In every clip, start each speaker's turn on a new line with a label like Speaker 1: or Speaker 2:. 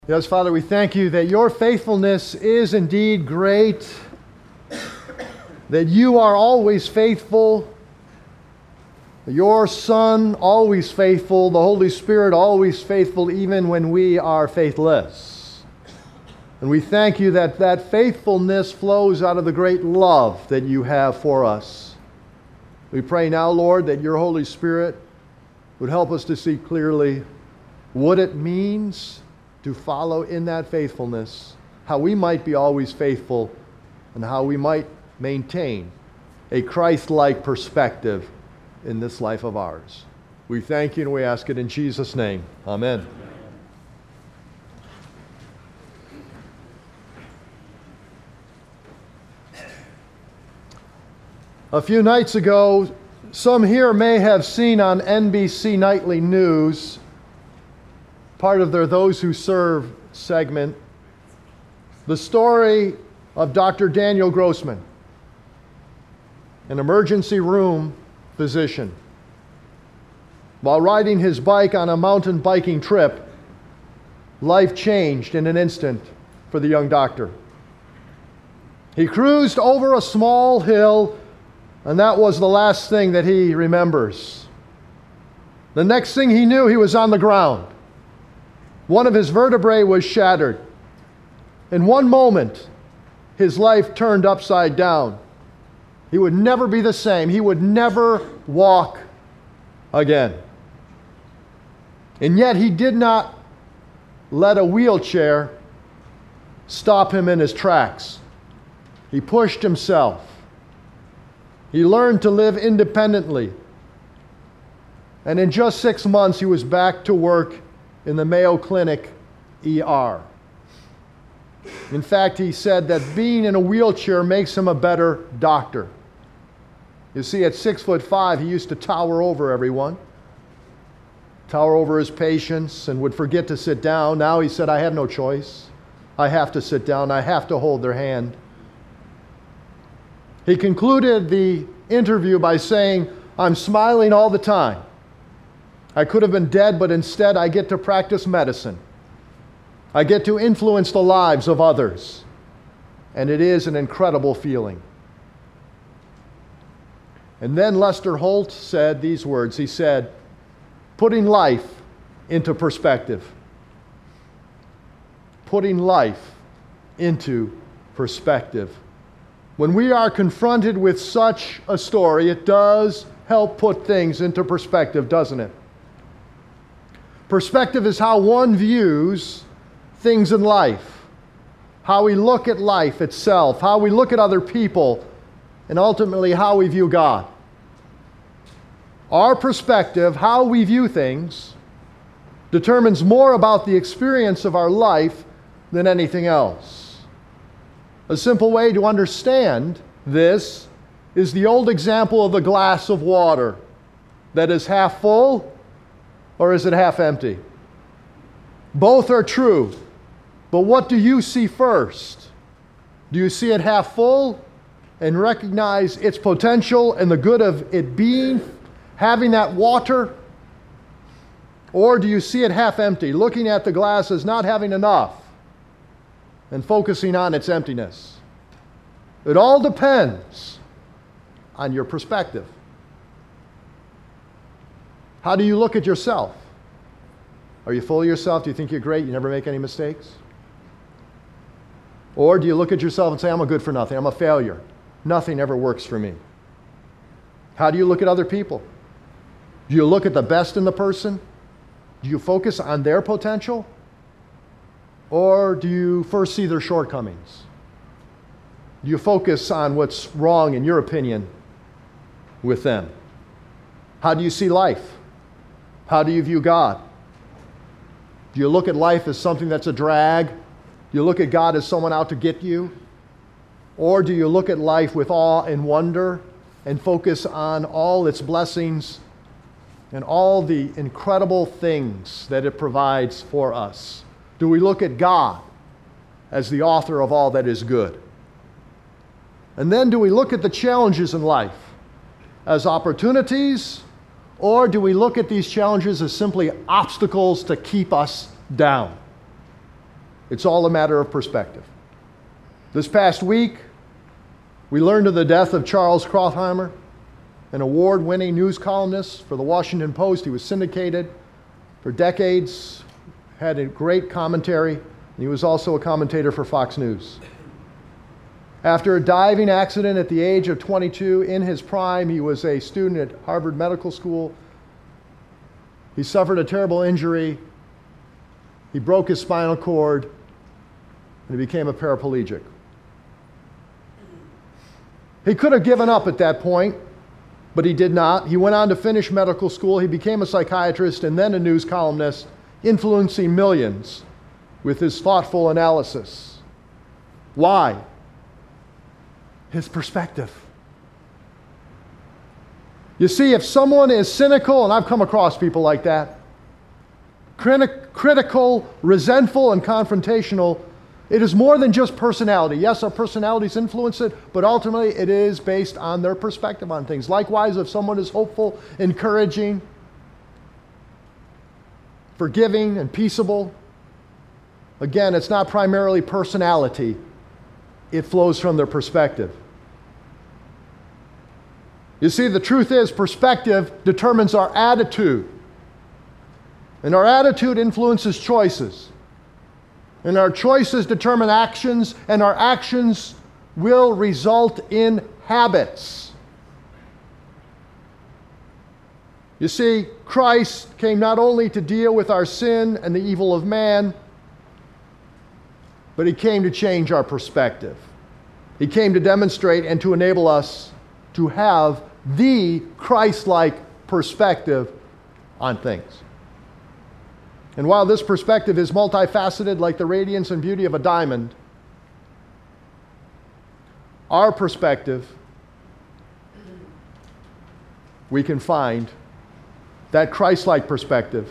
Speaker 1: Yes, Father, we thank you that your faithfulness is indeed great, that you are always faithful, your Son always faithful, the Holy Spirit always faithful, even when we are faithless. And we thank you that that faithfulness flows out of the great love that you have for us. We pray now, Lord, that your Holy Spirit would help us to see clearly what it means to follow in that faithfulness, how we might be always faithful, and how we might maintain a Christ-like perspective in this life of ours. We thank you and we ask it in Jesus' name. Amen. A few nights ago, some here may have seen on NBC Nightly News, part of their Those Who Serve segment, the story of Dr. Daniel Grossman, an emergency room physician. While riding his bike on a mountain biking trip, life changed in an instant for the young doctor. He cruised over a small hill, and that was the last thing that he remembers. The next thing he knew, he was on the ground. One of his vertebrae was shattered. In one moment, his life turned upside down. He would never be the same. He would never walk again. And yet he did not let a wheelchair stop him in his tracks. He pushed himself. He learned to live independently. And in just 6 months, he was back to work in the Mayo Clinic ER. In fact, he said that being in a wheelchair makes him a better doctor. You see, at 6'5", he used to tower over everyone, tower over his patients, and would forget to sit down. Now he said, I have no choice. I have to sit down. I have to hold their hand. He concluded the interview by saying, I'm smiling all the time. I could have been dead, but instead I get to practice medicine. I get to influence the lives of others. And it is an incredible feeling. And then Lester Holt said these words. He said, putting life into perspective. Putting life into perspective. When we are confronted with such a story, it does help put things into perspective, doesn't it? Perspective is how one views things in life, how we look at life itself, how we look at other people, and ultimately how we view God. Our perspective, how we view things, determines more about the experience of our life than anything else. A simple way to understand this is the old example of the glass of water that is half full, or is it half empty? Both are true. But what do you see first? Do you see it half full and recognize its potential and the good of it being, having that water? Or do you see it half empty, looking at the glass as not having enough and focusing on its emptiness? It all depends on your perspective. How do you look at yourself? Are you full of yourself? Do you think you're great? You never make any mistakes? Or do you look at yourself and say, I'm a good for nothing. I'm a failure. Nothing ever works for me. How do you look at other people? Do you look at the best in the person? Do you focus on their potential? Or do you first see their shortcomings? Do you focus on what's wrong, in your opinion, with them? How do you see life? How do you view God? Do you look at life as something that's a drag? Do you look at God as someone out to get you? Or do you look at life with awe and wonder and focus on all its blessings and all the incredible things that it provides for us? Do we look at God as the author of all that is good? And then do we look at the challenges in life as opportunities? Or do we look at these challenges as simply obstacles to keep us down? It's all a matter of perspective. This past week, we learned of the death of Charles Krauthammer, an award-winning news columnist for the Washington Post. He was syndicated for decades, had a great commentary, and he was also a commentator for Fox News. After a diving accident at the age of 22, in his prime, he was a student at Harvard Medical School. He suffered a terrible injury. He broke his spinal cord, and he became a paraplegic. He could have given up at that point, but he did not. He went on to finish medical school. He became a psychiatrist and then a news columnist, influencing millions with his thoughtful analysis. Why? His perspective. You see, if someone is cynical, and I've come across people like that, critical, resentful, and confrontational, it is more than just personality. Yes, our personalities influence it, but ultimately it is based on their perspective on things. Likewise, if someone is hopeful, encouraging, forgiving, and peaceable, again, it's not primarily personality. It flows from their perspective. You see, the truth is, perspective determines our attitude. And our attitude influences choices. And our choices determine actions, and our actions will result in habits. You see, Christ came not only to deal with our sin and the evil of man, but he came to change our perspective. He came to demonstrate and to enable us to have the Christ-like perspective on things. And while this perspective is multifaceted like the radiance and beauty of a diamond, our perspective, we can find that Christ-like perspective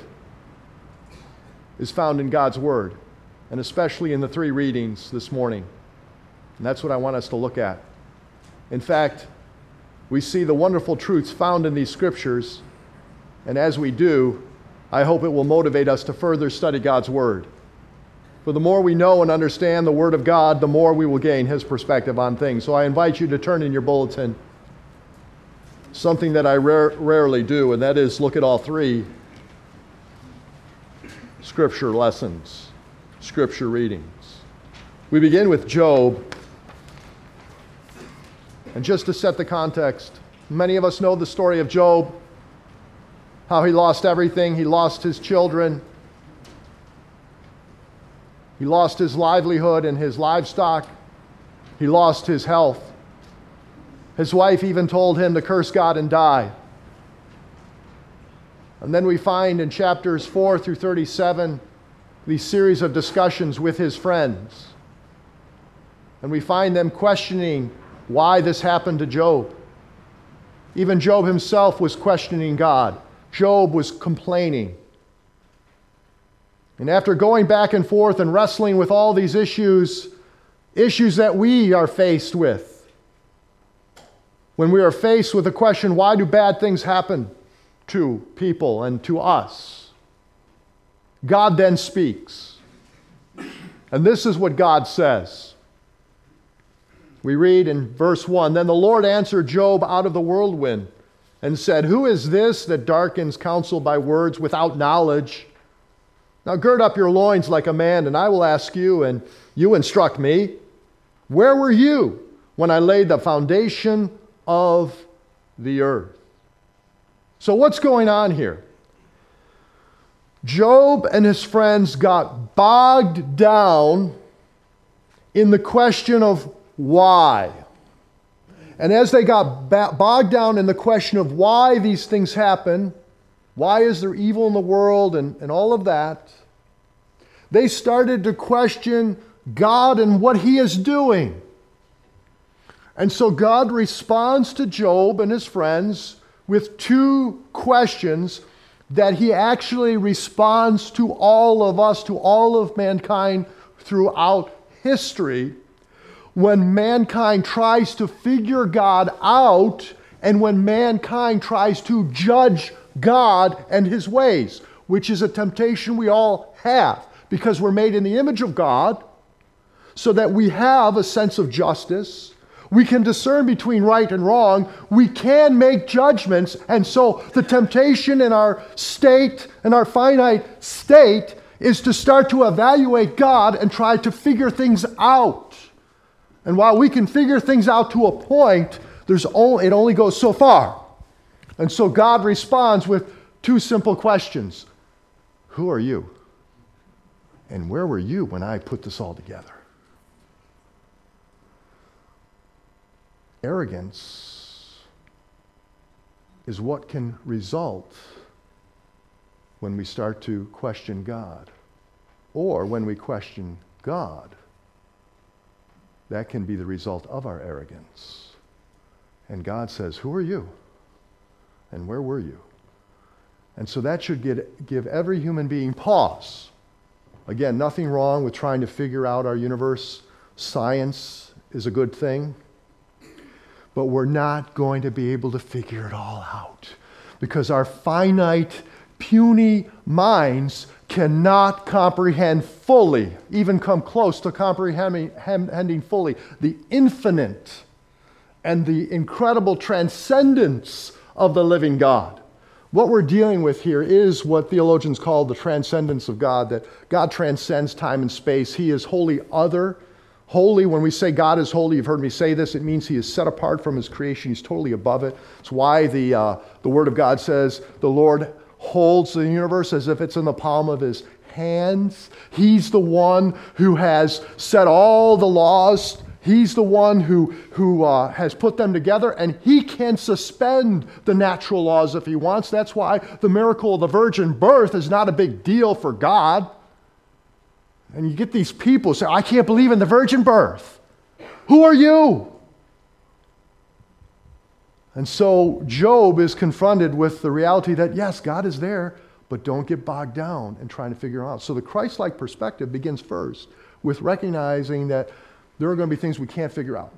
Speaker 1: is found in God's Word, and especially in the three readings this morning. And that's what I want us to look at. In fact, we see the wonderful truths found in these scriptures, and as we do, I hope it will motivate us to further study God's Word. For the more we know and understand the Word of God, the more we will gain His perspective on things. So I invite you to turn in your bulletin something that I rarely do, and that is look at all three Scripture lessons, Scripture readings. We begin with Job. And just to set the context, many of us know the story of Job, how he lost everything. He lost his children. He lost his livelihood and his livestock. He lost his health. His wife even told him to curse God and die. And then we find in chapters 4 through 37 these series of discussions with his friends. And we find them questioning why this happened to Job. Even Job himself was questioning God. Job was complaining. And after going back and forth and wrestling with all these issues that we are faced with, when we are faced with the question, why do bad things happen to people and to us? God then speaks. And this is what God says. We read in verse 1, "Then the Lord answered Job out of the whirlwind and said, 'Who is this that darkens counsel by words without knowledge? Now gird up your loins like a man, and I will ask you, and you instruct me. Where were you when I laid the foundation of the earth?'" So what's going on here? Job and his friends got bogged down in the question of why. And as they got bogged down in the question of why these things happen, why is there evil in the world and all of that, they started to question God and what He is doing. And so God responds to Job and his friends with two questions that He actually responds to all of us, to all of mankind throughout history, when mankind tries to figure God out and when mankind tries to judge God and His ways, which is a temptation we all have, because we're made in the image of God, so that we have a sense of justice. We can discern between right and wrong. We can make judgments. And so the temptation in our state, in our finite state, is to start to evaluate God and try to figure things out. And while we can figure things out to a point, it only goes so far. And so God responds with two simple questions. Who are you? And where were you when I put this all together? Arrogance is what can result when we start to question God, or when we question God. That can be the result of our arrogance. And God says, who are you? And where were you? And so that should give every human being pause. Again, nothing wrong with trying to figure out our universe. Science is a good thing. But we're not going to be able to figure it all out, because our finite, puny minds cannot comprehend fully, even come close to comprehending fully, the infinite and the incredible transcendence of the living God. What we're dealing with here is what theologians call the transcendence of God, that God transcends time and space. He is wholly other. Holy, when we say God is holy, you've heard me say this, it means he is set apart from his creation. He's totally above it. It's why the Word of God says the Lord holds the universe as if it's in the palm of his hands. He's the one who has set all the laws. He's the one who has put them together, and he can suspend the natural laws if he wants. That's why the miracle of the virgin birth is not a big deal for God. And you get these people say, I can't believe in the virgin birth. Who are you? And so Job is confronted with the reality that, yes, God is there, but don't get bogged down in trying to figure out. So the Christ-like perspective begins first with recognizing that there are going to be things we can't figure out.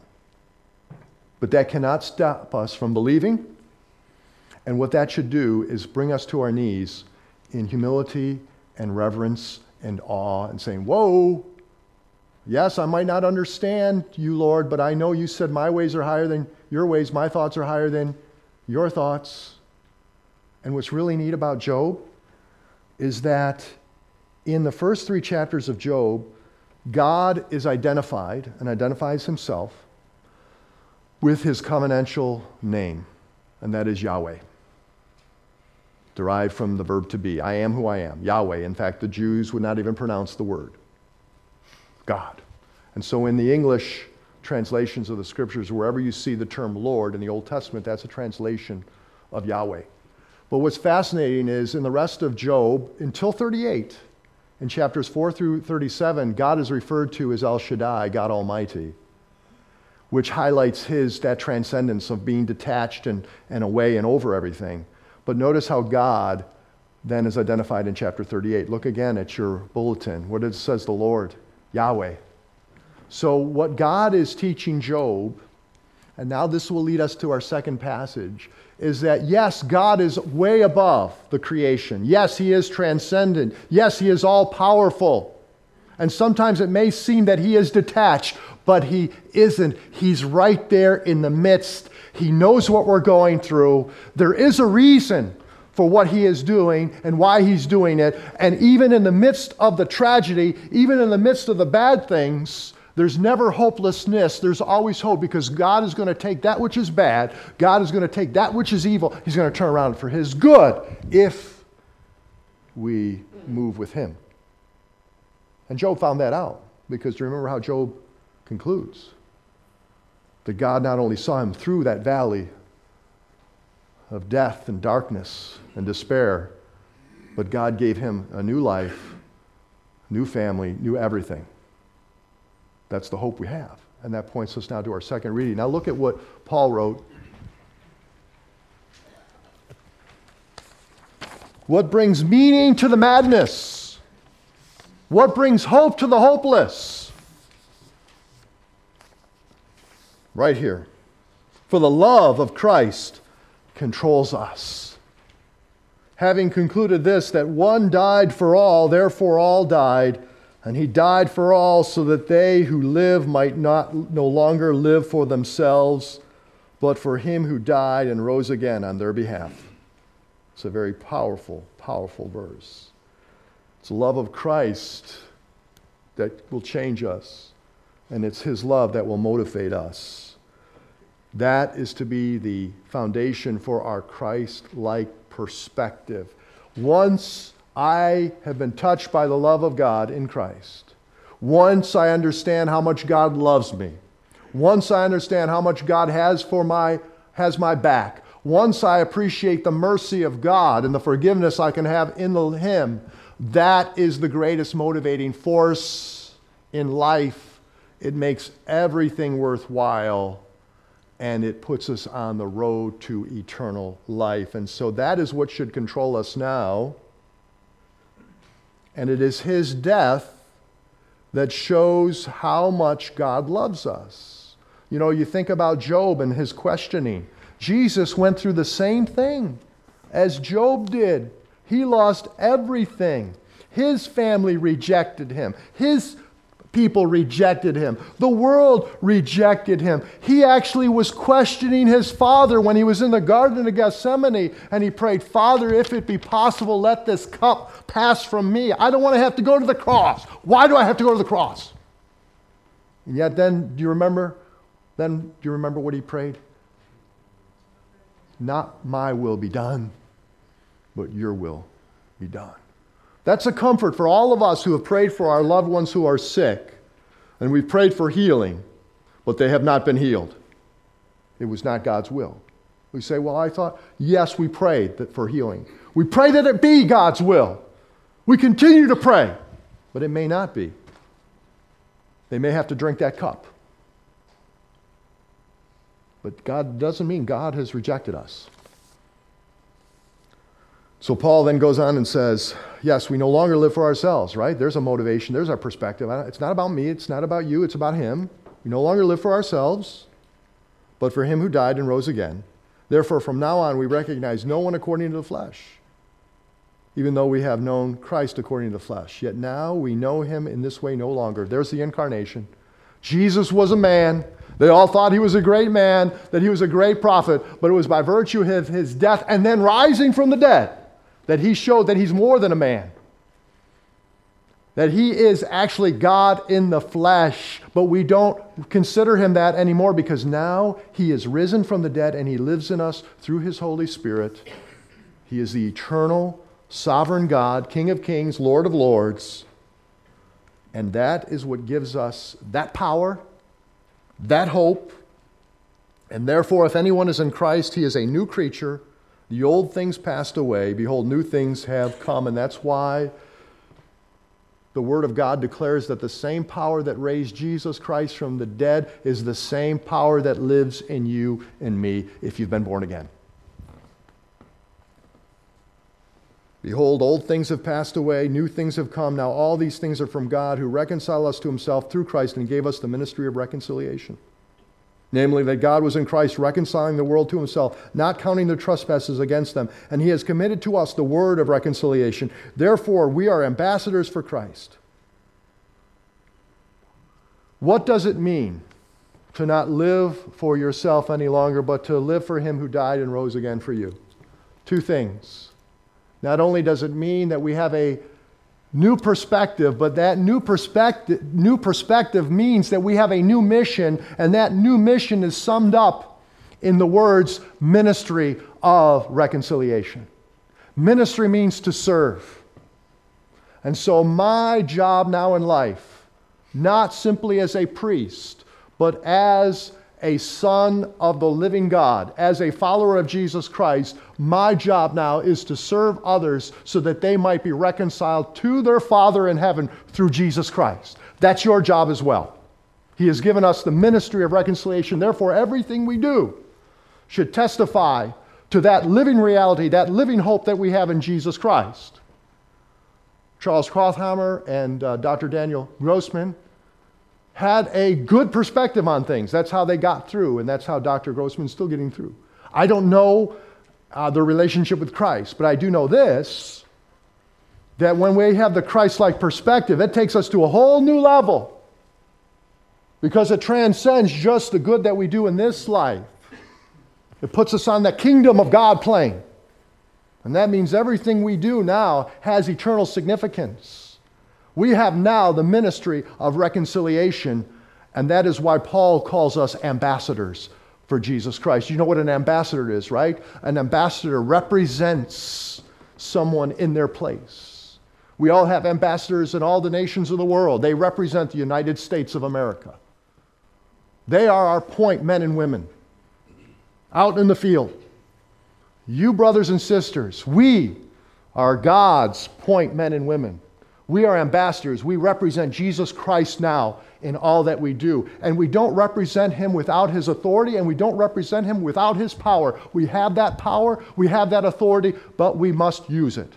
Speaker 1: But that cannot stop us from believing. And what that should do is bring us to our knees in humility and reverence and awe, and saying, whoa, yes, I might not understand you, Lord, but I know you said my ways are higher than your ways, my thoughts are higher than your thoughts. And what's really neat about Job is that in the first 3 chapters of Job, God is identified and identifies himself with his covenantal name, and that is Yahweh. Derived from the verb to be. I am who I am, Yahweh. In fact, the Jews would not even pronounce the word, God. And so in the English translations of the scriptures, wherever you see the term Lord in the Old Testament, that's a translation of Yahweh. But what's fascinating is in the rest of Job, until 38, in chapters 4 through 37, God is referred to as El Shaddai, God Almighty, which highlights that transcendence of being detached and away and over everything. But notice how God then is identified in chapter 38. Look again at your bulletin. What it says the Lord, Yahweh. So what God is teaching Job, and now this will lead us to our second passage, is that yes, God is way above the creation. Yes, he is transcendent. Yes, he is all powerful. And sometimes it may seem that he is detached, but he isn't. He's right there in the midst. He knows what we're going through. There is a reason for what he is doing and why he's doing it. And even in the midst of the tragedy, even in the midst of the bad things, there's never hopelessness. There's always hope, because God is going to take that which is bad. God is going to take that which is evil. He's going to turn around for his good if we move with him. And Job found that out, because do you remember how Job concludes? That God not only saw him through that valley of death and darkness and despair, but God gave him a new life, new family, new everything. That's the hope we have. And that points us now to our second reading. Now look at what Paul wrote. What brings meaning to the madness? What brings hope to the hopeless? Right here. For the love of Christ controls us, having concluded this, that one died for all, therefore all died, and he died for all so that they who live might no longer live for themselves, but for him who died and rose again on their behalf. It's a very powerful, powerful verse. It's the love of Christ that will change us, and it's his love that will motivate us. That is to be the foundation for our Christ-like perspective. Once I have been touched by the love of God in Christ, once I understand how much God loves me, once I understand how much God has my back, once I appreciate the mercy of God and the forgiveness I can have in him, that is the greatest motivating force in life. It makes everything worthwhile, and it puts us on the road to eternal life. And so that is what should control us now. And it is his death that shows how much God loves us. You know, you think about Job and his questioning. Jesus went through the same thing as Job did. He lost everything. His family rejected him. His people rejected him. The world rejected him. He actually was questioning his Father when he was in the Garden of Gethsemane, and he prayed, Father, if it be possible, let this cup pass from me. I don't want to have to go to the cross. Why do I have to go to the cross? And yet do you remember what he prayed? Not my will be done, but your will be done. That's a comfort for all of us who have prayed for our loved ones who are sick. And we've prayed for healing, but they have not been healed. It was not God's will. We say, well, I thought, yes, we prayed for healing. We pray that it be God's will. We continue to pray, but it may not be. They may have to drink that cup. But God doesn't mean God has rejected us. So Paul then goes on and says, yes, we no longer live for ourselves, right? There's a motivation. There's our perspective. It's not about me. It's not about you. It's about him. We no longer live for ourselves, but for him who died and rose again. Therefore, from now on, we recognize no one according to the flesh, even though we have known Christ according to the flesh. Yet now we know him in this way no longer. There's the incarnation. Jesus was a man. They all thought he was a great man, that he was a great prophet, but it was by virtue of his death and then rising from the dead that he showed that he's more than a man. That he is actually God in the flesh, but we don't consider him that anymore because now he is risen from the dead and he lives in us through his Holy Spirit. He is the eternal, sovereign God, King of kings, Lord of lords. And that is what gives us that power, that hope. And therefore, if anyone is in Christ, he is a new creature. The old things passed away. Behold, new things have come. And that's why the Word of God declares that the same power that raised Jesus Christ from the dead is the same power that lives in you and me if you've been born again. Behold, old things have passed away, new things have come. Now all these things are from God, who reconciled us to himself through Christ and gave us the ministry of reconciliation. Namely, that God was in Christ reconciling the world to himself, not counting their trespasses against them. And he has committed to us the word of reconciliation. Therefore, we are ambassadors for Christ. What does it mean to not live for yourself any longer, but to live for him who died and rose again for you? Two things. Not only does it mean that we have a new perspective, but that new perspective means that we have a new mission, and that new mission is summed up in the words ministry of reconciliation. Ministry means to serve. And so my job now in life, not simply as a priest, but as a son of the living God, as a follower of Jesus Christ, my job now is to serve others so that they might be reconciled to their Father in heaven through Jesus Christ. That's your job as well. He has given us the ministry of reconciliation. Therefore, everything we do should testify to that living reality, that living hope that we have in Jesus Christ. Charles Krauthammer and Dr. Daniel Grossman had a good perspective on things. That's how they got through, and that's how Dr. Grossman's still getting through. I don't know their relationship with Christ. But I do know this, that when we have the Christ-like perspective, it takes us to a whole new level because it transcends just the good that we do in this life. It puts us on the kingdom of God plane. And that means everything we do now has eternal significance. We have now the ministry of reconciliation, and that is why Paul calls us ambassadors for Jesus Christ. You know what an ambassador is, right? An ambassador represents someone in their place. We all have ambassadors in all the nations of the world. They represent the United States of America. They are our point men and women out in the field. You brothers and sisters, we are God's point men and women. We are ambassadors. We represent Jesus Christ now in all that we do. And we don't represent Him without His authority, and we don't represent Him without His power. We have that power, we have that authority, but we must use it.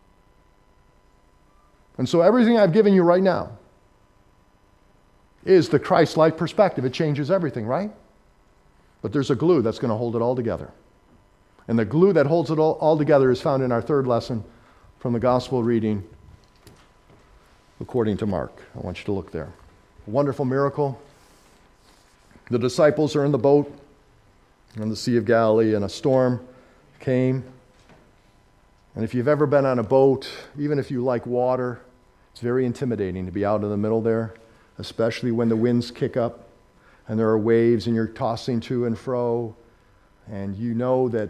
Speaker 1: And so everything I've given you right now is the Christ-like perspective. It changes everything, right? But there's a glue that's going to hold it all together. And the glue that holds it all together is found in our third lesson from the gospel reading according to Mark. I want you to look there. A wonderful miracle. The disciples are in the boat on the Sea of Galilee, and a storm came. And if you've ever been on a boat, even if you like water, it's very intimidating to be out in the middle there, especially when the winds kick up and there are waves and you're tossing to and fro. And you know that,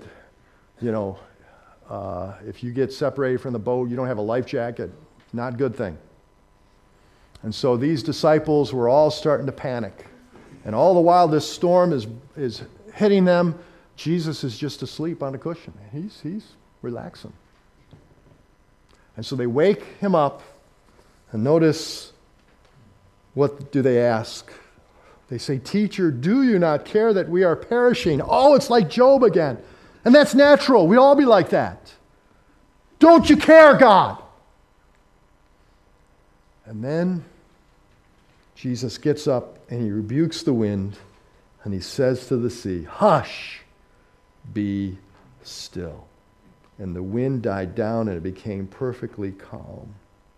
Speaker 1: if you get separated from the boat, you don't have a life jacket, not a good thing. And so these disciples were all starting to panic. And all the while this storm is hitting them, Jesus is just asleep on a cushion. He's relaxing. And so they wake him up, and notice, what do they ask? They say, "Teacher, do you not care that we are perishing?" Oh, it's like Job again. And that's natural. We all be like that. Don't you care, God? And then Jesus gets up and he rebukes the wind and he says to the sea, "Hush, be still." And the wind died down and it became perfectly calm.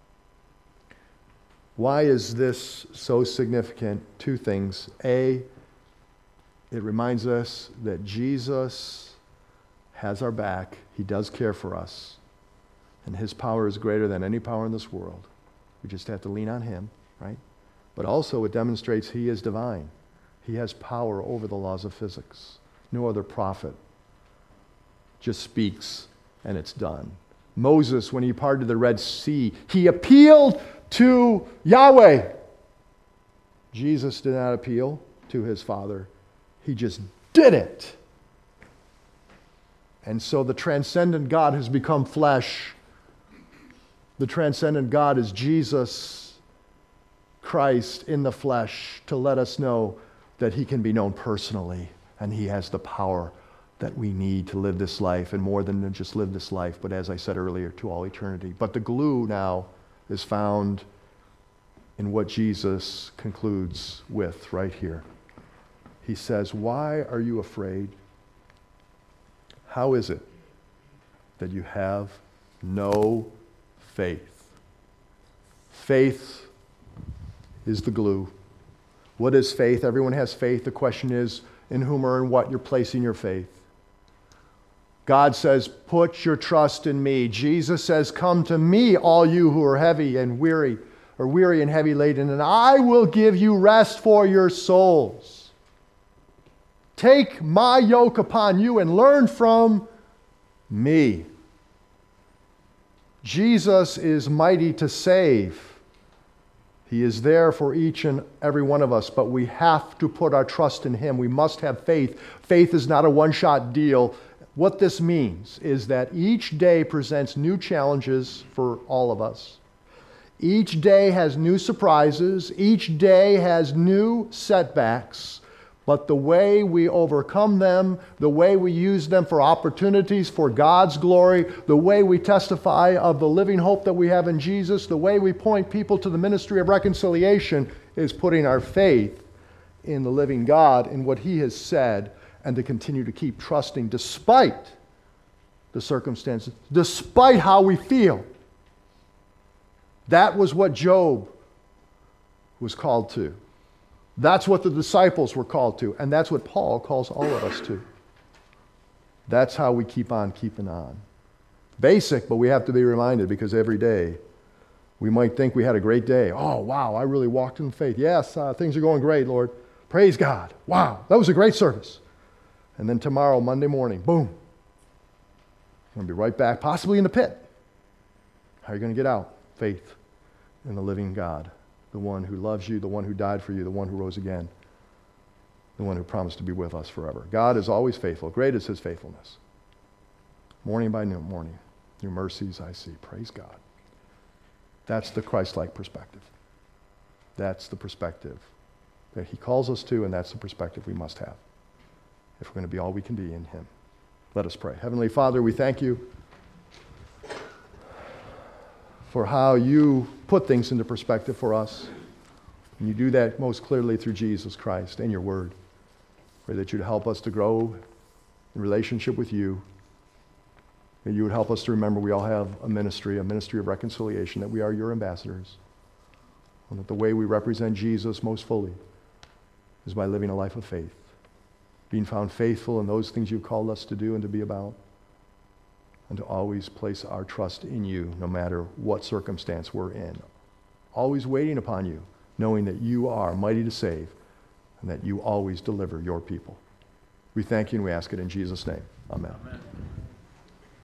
Speaker 1: Why is this so significant? Two things. A, it reminds us that Jesus has our back. He does care for us. And his power is greater than any power in this world. We just have to lean on him, right? But also it demonstrates he is divine. He has power over the laws of physics. No other prophet just speaks and it's done. Moses, when he parted the Red Sea, he appealed to Yahweh. Jesus did not appeal to his Father. He just did it. And so the transcendent God has become flesh. The transcendent God is Jesus Christ in the flesh to let us know that he can be known personally and he has the power that we need to live this life, and more than to just live this life, but as I said earlier, to all eternity. But the glue now is found in what Jesus concludes with right here. He says, "Why are you afraid? How is it that you have no faith?" Faith is the glue. What is faith? Everyone has faith. The question is, in whom or in what you're placing your faith. God says, "Put your trust in me." Jesus says, "Come to me, all you who are heavy and weary, or weary and heavy laden, and I will give you rest for your souls. Take my yoke upon you and learn from me." Jesus is mighty to save. He is there for each and every one of us, but we have to put our trust in him. We must have faith. Faith is not a one-shot deal. What this means is that each day presents new challenges for all of us. Each day has new surprises. Each day has new setbacks. But the way we overcome them, the way we use them for opportunities for God's glory, the way we testify of the living hope that we have in Jesus, the way we point people to the ministry of reconciliation is putting our faith in the living God, in what he has said, and to continue to keep trusting despite the circumstances, despite how we feel. That was what Job was called to. That's what the disciples were called to, and that's what Paul calls all of us to. That's how we keep on keeping on. Basic, but we have to be reminded, because every day we might think we had a great day. Oh, wow, I really walked in faith. Yes, things are going great, Lord. Praise God. Wow, that was a great service. And then tomorrow, Monday morning, boom. You're going to be right back, possibly in the pit. How are you going to get out? Faith in the living God, the one who loves you, the one who died for you, the one who rose again, the one who promised to be with us forever. God is always faithful. Great is his faithfulness. Morning by morning, new mercies I see. Praise God. That's the Christ-like perspective. That's the perspective that he calls us to, and that's the perspective we must have if we're going to be all we can be in him. Let us pray. Heavenly Father, we thank you for how you put things into perspective for us. And you do that most clearly through Jesus Christ and your word. Pray that you'd help us to grow in relationship with you. That you would help us to remember we all have a ministry of reconciliation, that we are your ambassadors. And that the way we represent Jesus most fully is by living a life of faith. Being found faithful in those things you've called us to do and to be about. And to always place our trust in you no matter what circumstance we're in. Always waiting upon you, knowing that you are mighty to save and that you always deliver your people. We thank you and we ask it in Jesus' name. Amen. Amen.